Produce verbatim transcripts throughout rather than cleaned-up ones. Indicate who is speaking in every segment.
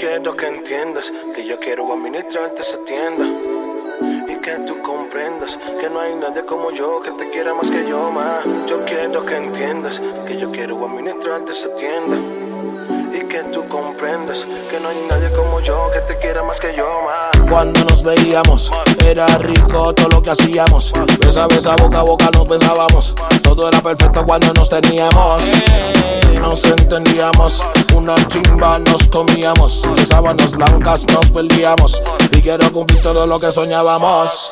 Speaker 1: quiero que entiendas que yo quiero administrarte esa tienda y que tú comprendas que no hay nadie como yo que te quiera más que yo, ma. Yo quiero que entiendas que yo quiero administrarte esa tienda y que tú comprendas que no hay nadie como yo que te quiera más que yo, ma.
Speaker 2: Cuando nos veíamos, era rico todo lo que hacíamos. Besa, besa, boca a boca nos besábamos. Todo era perfecto cuando nos teníamos. Nos entendíamos, una chimba nos comíamos. De sábanas blancas nos perdíamos. Y quiero cumplir todo lo que soñábamos.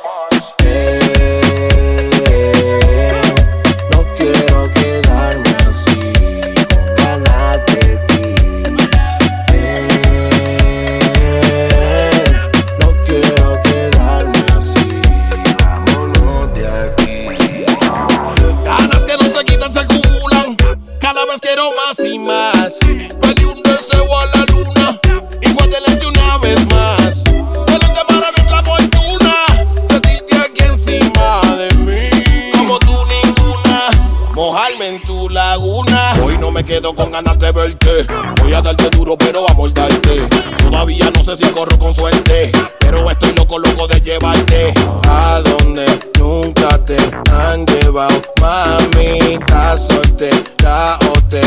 Speaker 2: Eh, no quiero quedarme así, con ganas de ti. Eh, no quiero quedarme así, vámonos de aquí. Ganas que no se quitan, se acumulan. Cada vez quiero más y más. Pedí un deseo a la luna y fue delante una vez más. Delante para nuestra fortuna, sentirte aquí encima de mí. Como tú ninguna, mojarme en tu laguna. Hoy no me quedo con ganas de verte. Voy a darte duro pero a mordarte. Todavía no sé si corro con suerte, pero estoy loco, loco de llevarte a donde nunca te han llevado. Mamita soltera o te